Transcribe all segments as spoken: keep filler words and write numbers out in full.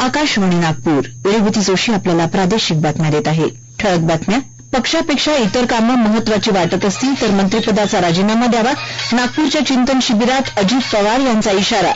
आकाशवाणी नागपूर. वेळोवेळी जोशी आपल्याला प्रादेशिक बातम्या देत आहे. ठळक बातम्या. पक्षापेक्षा इतर कामं महत्वाची वाटत असतील तर मंत्रिपदाचा राजीनामा द्यावा. नागपूरच्या चिंतन शिबिरात अजित पवार यांचा इशारा.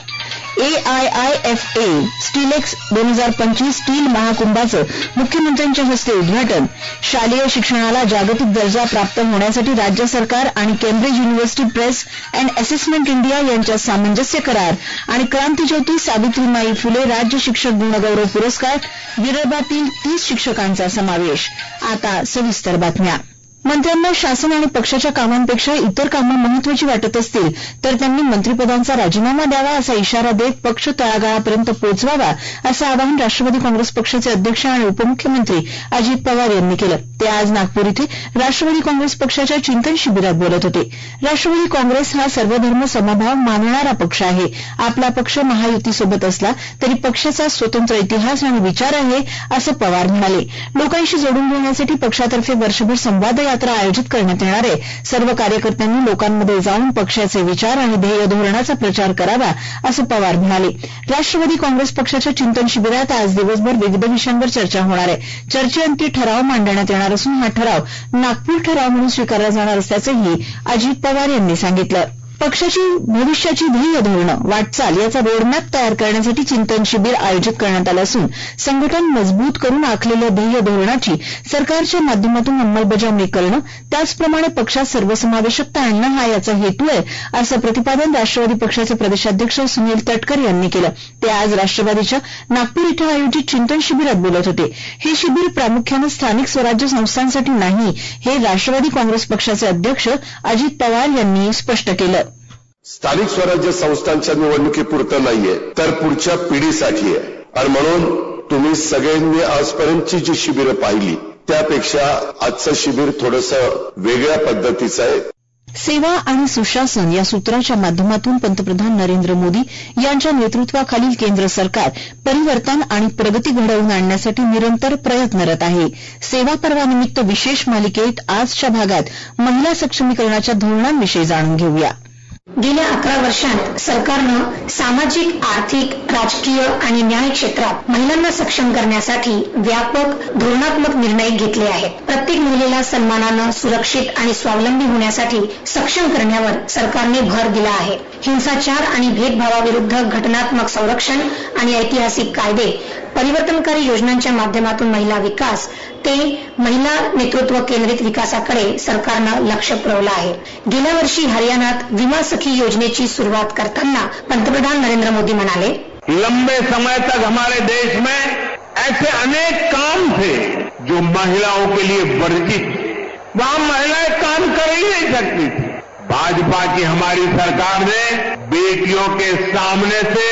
एआयआयएफए स्टीलेक्स दोन हजार पंचवीस स्टील महाकुंभाचं मुख्यमंत्र्यांच्या हस्ते उद्घाटन. शालेय शिक्षणाला जागतिक दर्जा प्राप्त होण्यासाठी राज्य सरकार आणि Cambridge University Press and Assessment India यांच्यात सामंजस्य करार. आणि क्रांतीज्योती सावित्रीमाई फुले राज्य शिक्षक गुणगौरव पुरस्कार. विदर्भातील तीस शिक्षकांचा समावेश. आता सविस्तर बातम्या. मंत्र्यांना शासन आणि पक्षाच्या कामांपेक्षा इतर कामं महत्वाची वाटत असतील तर त्यांनी मंत्रिपदांचा राजीनामा द्यावा असा इशारा देत पक्ष तळागाळापर्यंत पोहोचवावा असं आवाहन राष्ट्रवादी काँग्रेस पक्षाचे अध्यक्ष आणि उपमुख्यमंत्री अजित पवार यांनी केलं. ते आज नागपूर इथे राष्ट्रवादी काँग्रेस पक्षाच्या चिंतन शिबिरात बोलत होते. राष्ट्रवादी काँग्रेस हा सर्वधर्म समभाव मानणारा पक्ष आहे. आपला पक्ष महायुतीसोबत असला तरी पक्षाचा स्वतंत्र इतिहास आणि विचार आहे असं पवार म्हणाले. लोकांशी जोडून घेण्यासाठी पक्षातर्फे वर्षभर संवाद यात्रा आयोजित करण्यात येणार आहे. सर्व कार्यकर्त्यांनी लोकांमध्ये जाऊन पक्षाचे विचार आणि ध्येय धोरणाचा प्रचार करावा असं पवार म्हणाले. राष्ट्रवादी काँग्रेस पक्षाच्या चिंतन शिबिरात आज दिवसभर विविध विषयांवर चर्चा होणार आहे. चर्चेअंती ठराव मांडण्यात येणार असून हा ठराव नागपूर ठराव म्हणून स्वीकारला जाणार असल्याचंही अजित पवार यांनी सांगितलं. पक्षाची भविष्याची ध्येय धोरणं वाटचाल याचा रोडमॅप तयार करण्यासाठी चिंतन शिबिर आयोजित करण्यात आलं असून संघटन मजबूत करून आखलेल्या ध्येय धोरणाची सरकारच्या माध्यमातून अंमलबजावणी करणं त्याचप्रमाणे पक्षात सर्वसमावेशकता आणणं हा याचा हेतू आहे असं प्रतिपादन राष्ट्रवादी पक्षाचे प्रदेशाध्यक्ष सुनील तटकर यांनी केलं. ते आज राष्ट्रवादीच्या नागपूर इथं आयोजित चिंतन शिबिरात बोलत होते. हे शिबिर प्रामुख्यानं स्थानिक स्वराज्य संस्थांसाठी नाही हे राष्ट्रवादी काँग्रेस पक्षाचे अध्यक्ष अजित पवार यांनी स्पष्ट केलं. स्थानिक स्वराज्य संस्थांच्या निवडणुकीपुरतं नाहीये तर पुढच्या पिढीसाठी आहे. आणि म्हणून तुम्ही सगळ्यांनी आजपर्यंतची जी शिबिरं पाहिली त्यापेक्षा आजचं शिबिर थोडंसं वेगळ्या पद्धतीचं आहे. सेवा आणि सुशासन या सूत्राच्या माध्यमातून पंतप्रधान नरेंद्र मोदी यांच्या नेतृत्वाखालील केंद्र सरकार परिवर्तन आणि प्रगती घडवून आणण्यासाठी निरंतर प्रयत्नरत आहे. सेवा पर्वानिमित्त विशेष मालिकेत आजच्या भागात महिला सक्षमीकरणाच्या धोरणांविषयी जाणून घेऊया. गेल्या अकरा वर्षांत सरकारनं सामाजिक, आर्थिक, राजकीय आणि न्याय क्षेत्रात महिलांना सक्षम करण्यासाठी व्यापक धोरणात्मक निर्णय घेतले आहेत. प्रत्येक महिलेला सन्मानानं सुरक्षित आणि स्वावलंबी होण्यासाठी सक्षम करण्यावर सरकारने भर दिला आहे. हिंसाचार आणि भेदभावाविरुद्ध घटनात्मक संरक्षण आणि ऐतिहासिक कायदे, परिवर्तनकारी योजनांच्या माध्यमातून महिला विकास ते महिला नेतृत्व केंद्रित विकासाकडे सरकारनं लक्ष पुरवलं आहे. गेल्या वर्षी हरियाणात विमा सखी योजनेची सुरुवात करताना पंतप्रधान नरेंद्र मोदी म्हणाले, लंबे समय तक हमारे देश में ऐसे अनेक काम थे जो महिलाओं के लिए वर्जित थे. वहां महिलाएं काम कर ही नहीं सकती थी. भाजपा की हमारी सरकार ने बेटियों के सामने से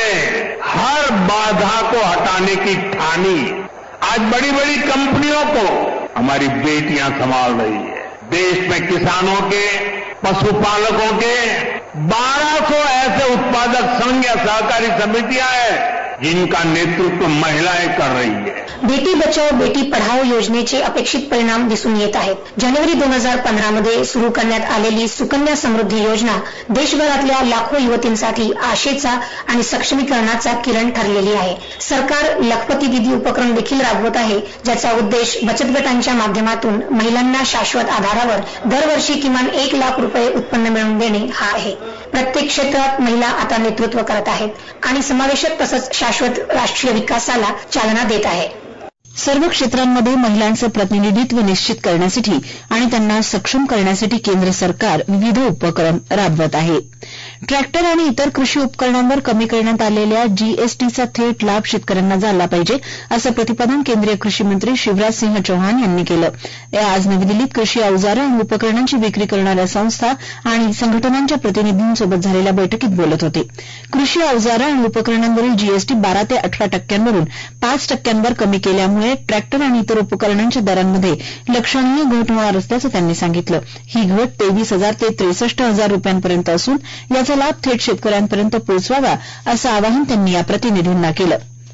हर बाधा को हटाने की ठानी. आज बड़ी बड़ी कंपनियों को हमारी बेटियां संभाल रही है. देश में किसानों के, पशुपालकों के बारह सौ ऐसे उत्पादक संघ या सहकारी समितियां हैं जिनका नेतृत्व महिलाएं कर रही है. बेटी बचाओ बेटी पढाओ योजनेचे अपेक्षित परिणाम दिसून येत आहेत. जानेवारी दोन हजार पंधरा मध्ये सुरू करण्यात आलेली सुकन्या समृद्धी योजना देशभरातल्या लाखो युवतींसाठी आशेचा आणि सक्षमीकरणाचा किरण ठरलेली आहे. सरकार लखपती दिदी उपक्रम देखील राबवत आहे, ज्याचा उद्देश बचत गटांच्या माध्यमातून महिलांना शाश्वत आधारावर दरवर्षी किमान एक लाख रुपये उत्पन्न मिळवून देणे हा आहे. प्रत्येक क्षेत्रात महिला आता नेतृत्व करत आहेत आणि समावेशक तसंच शाश्वत राष्ट्रीय विकासाला चालना देत आहे. सर्व क्षेत्रांमध्ये महिलांचं प्रतिनिधित्व निश्चित करण्यासाठी आणि त्यांना सक्षम करण्यासाठी केंद्र सरकार विविध उपक्रम राबवत आहे. ट्रॅक्टर आणि इतर कृषी उपकरणांवर कमी करण्यात आलेल्या जीएसटीचा थेट लाभ शेतकऱ्यांना झाला पाहिजे असं प्रतिपादन केंद्रीय कृषी मंत्री शिवराज सिंह चौहान यांनी केलं. ते आज नवी दिल्लीत कृषी अवजारं आणि उपकरणांची विक्री करणाऱ्या संस्था आणि संघटनांच्या प्रतिनिधींसोबत झालेल्या बैठकीत बोलत होते. कृषी अवजारं आणि उपकरणांवरील जीएसटी बारा ते अठरा टक्क्यांवरून पाच टक्क्यांवर कमी केल्यामुळे ट्रॅक्टर आणि इतर उपकरणांच्या दरांमध्ये लक्षणीय घट होणार असल्याचं त्यांनी सांगितलं. ही घट तेवीस हजार ते त्रेसष्ट हजार रुपयांपर्यंत असून याचा लाभ थेट शेतकऱ्यांपर्यंत पोहोचवावा असं आवाहन त्यांनी या प्रतिनिधींना केलं.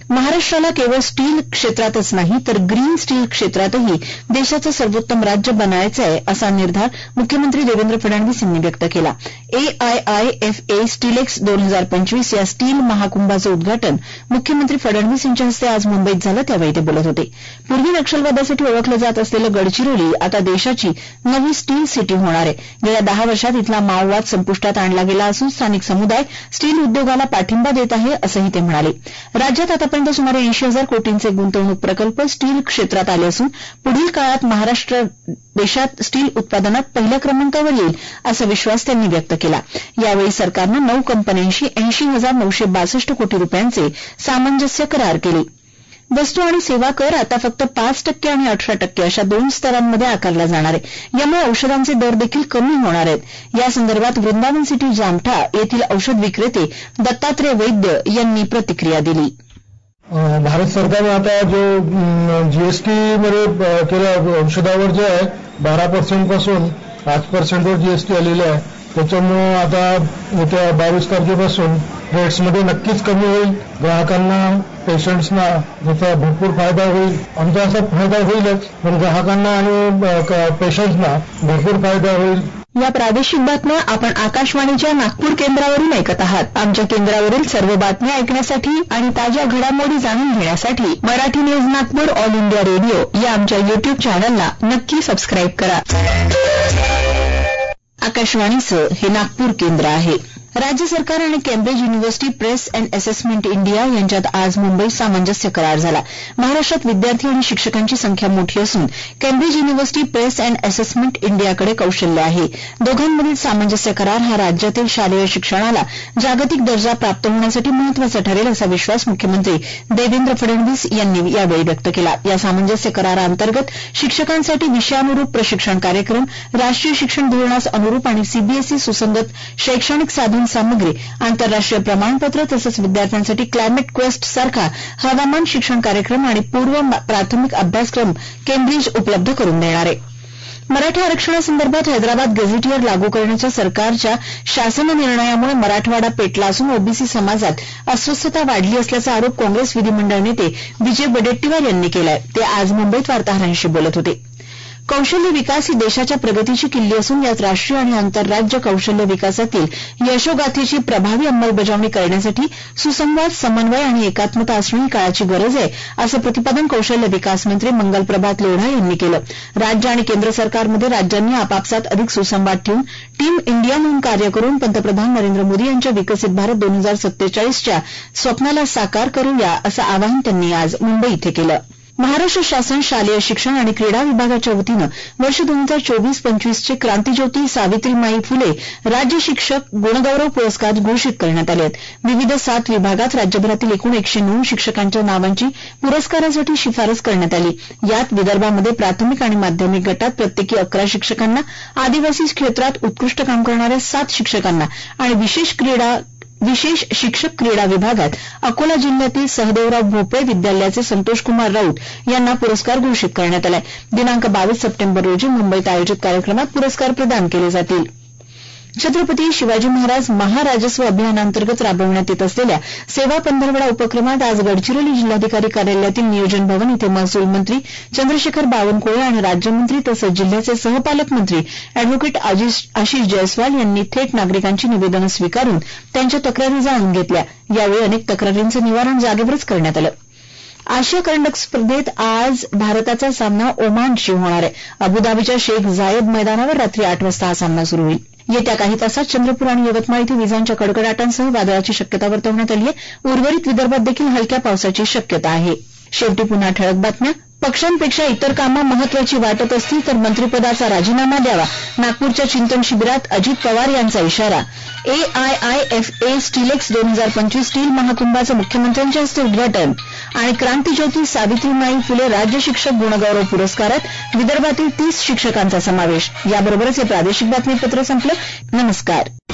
महाराष्ट्राला केवळ स्टील क्षेत्रातच नाही तर ग्रीन स्टील क्षेत्रातही देशाचं सर्वोत्तम राज्य बनायचं आहे असा निर्धार मुख्यमंत्री देवेंद्र फडणवीस यांनी व्यक्त केला. एआयआयएफए स्टीलेक्स दोन हजार पंचवीस या स्टील महाकुंभाचं उद्घाटन मुख्यमंत्री फडणवीस यांच्या हस्ते आज मुंबईत झालं, त्यावेळी ते बोलत होते. पूर्वी नक्षलवादासाठी ओळखलं जात असलेलं गडचिरोली आता देशाची नवी स्टील सिटी होणार आहे. गेल्या दहा वर्षात इथला माओवाद संपुष्टात आणला गेला असून स्थानिक समुदाय स्टील उद्योगाला पाठिंबा देत आहे असंही ते म्हणाले. राज्यात आतापर्यंत सुमारे ऐंशी हजार कोटींचे गुंतवणूक प्रकल्प स्टील क्षेत्रात आले असून पुढील काळात महाराष्ट्र देशात स्टील उत्पादनात पहिल्या क्रमांकावर येईल असा विश्वास त्यांनी व्यक्त केला. यावेळी सरकारनं नऊ कंपन्यांशी ऐंशी हजार नऊशे बासष्ट कोटी रुपयांचे सामंजस्य करार केले. वस्तू आणि सेवा कर आता फक्त पाच टक्के आणि अठरा टक्के अशा दोन स्तरांमध्ये आकारला जाणार आहे. यामुळे औषधांचे दर देखील कमी होणार आहेत. यासंदर्भात वृंदावन सिटी जामठा येथील औषध विक्रेते दत्तात्रय वैद्य यांनी प्रतिक्रिया दिली. भारत सरकारने आता जो जीएसटी मध्ये केलं औषधावर जे आहे बारा पर्सेंट पासून पाच पर्सेंटवर जीएसटी आलेला आहे. त्याच्यामुळे आता येत्या बावीस तारखेपासून रेट्समध्ये नक्कीच कमी होईल. ग्राहकांना पेशंट्सना त्याचा भरपूर फायदा होईल. आमचा असा फायदा होईलच, पण ग्राहकांना आणि पेशंट्सना भरपूर फायदा होईल. या प्रादेशिक बातम्या आपण आकाशवाणीच्या नागपूर केंद्रावरून ऐकत आहात. आमच्या केंद्रावरील सर्व बातम्या ऐकण्यासाठी आणि ताज्या घडामोडी जाणून घेण्यासाठी Marathi news Nagpur All India Radio या आमच्या युट्यूब चॅनलला नक्की सबस्क्राईब करा. आकाशवाणीचं हे नागपूर केंद्र आहे. राज्य सरकार आणि Cambridge University Press and Assessment India यांच्यात आज मुंबईत सामंजस्य करार झाला. महाराष्ट्रात विद्यार्थी आणि शिक्षकांची संख्या मोठी असून Cambridge University Press and Assessment इंडियाकडे कौशल्य आहे. दोघांमधील सामंजस्य करार हा राज्यातील शालेय शिक्षणाला जागतिक दर्जा प्राप्त होण्यासाठी महत्वाचा ठरेल असा विश्वास मुख्यमंत्री देवेंद्र फडणवीस यांनी यावेळी व्यक्त केला. या सामंजस्य कराराअंतर्गत शिक्षकांसाठी विषयानुरूप प्रशिक्षण कार्यक्रम, राष्ट्रीय शिक्षण धोरणास अनुरूप आणि सीबीएसई सुसंगत शैक्षणिक साधन सामग्री, आंतरराष्ट्रीय प्रमाणपत्र तसंच विद्यार्थ्यांसाठी क्लायमेट क्वेस्ट सारखा हवामान शिक्षण कार्यक्रम आणि पूर्व प्राथमिक अभ्यासक्रम केम्ब्रिज उपलब्ध करून देणार आहे. मराठा आरक्षणासंदर्भात हैदराबाद गझेटियर लागू करण्याच्या सरकारच्या शासन निर्णयामुळे मराठवाडा पेटला असून ओबीसी समाजात अस्वस्थता वाढली असल्याचा आरोप काँग्रेस विधिमंडळ नेते विजय वडेट्टीवार यांनी केलाय. ते आज मुंबईत वार्ताहरांशी बोलत होते. कौशल्य विकास ही देशाच्या प्रगतीची किल्ली असून यात राष्ट्रीय आणि आंतरराज्य कौशल्य विकासातील यशोगाथेची प्रभावी अंमलबजावणी करण्यासाठी सुसंवाद, समन्वय आणि एकात्मता असणे ही काळाची गरज आहे असं प्रतिपादन कौशल्य विकास मंत्री मंगलप्रभात लोढा यांनी केलं. राज्य आणि केंद्र सरकारमध्ये राज्यांनी आपापसात अधिक सुसंवाद ठेवून टीम इंडिया म्हणून कार्य करून पंतप्रधान नरेंद्र मोदी यांच्या विकसित भारत दोन हजार सत्तेचाळीसच्या स्वप्नाला साकार करूया असं आवाहन त्यांनी आज मुंबई इथे केलं. महाराष्ट्र शासन शालेय शिक्षण आणि क्रीडा विभागाच्या वतीनं वर्ष दोन हजार चोवीस पंचवीसचे क्रांतीज्योती सावित्रीमाई फुले राज्य शिक्षक गुणगौरव पुरस्कार घोषित करण्यात आले आहेत. विविध सात विभागात राज्यभरातील एकूण एकशे नऊ शिक्षकांच्या नावांची पुरस्कारासाठी शिफारस करण्यात आली. यात विदर्भामध्ये प्राथमिक आणि माध्यमिक गटात प्रत्येकी अकरा शिक्षकांना, आदिवासी क्षेत्रात उत्कृष्ट काम करणाऱ्या सात शिक्षकांना आणि विशेष क्रीडा विशेष शिक्षक क्रीडा विभागात अकोला जिल्ह्यातील सहदेवराव भोपळे विद्यालयाचे संतोषकुमार राऊत यांना पुरस्कार घोषित करण्यात आलाय. दिनांक बावीस सप्टेंबर रोजी मुंबईत आयोजित कार्यक्रमात पुरस्कार प्रदान केले जातील. छत्रपती शिवाजी महाराज महाराजस्व अभियानांतर्गत राबवण्यात येत असलेल्या सेवा पंधरवडा उपक्रमात आज गडचिरोली जिल्हाधिकारी कार्यालयातील नियोजन भवन इथे महसूल मंत्री चंद्रशेखर बावनकुळे आणि राज्यमंत्री तसंच जिल्ह्याचे सहपालकमंत्री अॅडव्होकेट आशिष जयस्वाल यांनी थेट नागरिकांची निवेदनं स्वीकारून त्यांच्या तक्रारी जाणून घेतल्या. यावेळी अनेक तक्रारींचं निवारण जागेवरच करण्यात आलं. आशिया करंडक स्पर्धेत आज भारताचा सामना ओमानशी होणार आहे. अबुधाबीच्या शेख झायेद मैदानावर रात्री आठ वाजता हा सामना सुरू होईल. येत्या काही तासात चंद्रपूर आणि यवतमाळ इथे विजांच्या कडकडाटांसह वादळाची शक्यता वर्तवण्यात आली आहे. उर्वरित विदर्भात देखील हलक्या पावसाची शक्यता आहे. शेवटी पुन्हा ठळक बातम्या. पक्षांपेक्षा इतर कामं महत्वाची वाटत असतील तर मंत्रिपदाचा राजीनामा द्यावा, नागपूरच्या चिंतन शिबिरात अजित पवार यांचा इशारा. एआयआयएफए स्टीलेक्स दोन हजार पंचवीस स्टील महाकुंभाचं मुख्यमंत्र्यांच्या हस्ते उद्घाटन आणि क्रांतीज्योती सावित्रीमाई फुले राज्य शिक्षक गुणगौरव पुरस्कारात विदर्भातील तीस शिक्षकांचा समावेश. याबरोबरच हे प्रादेशिक बातमीपत्र संपलं. नमस्कार.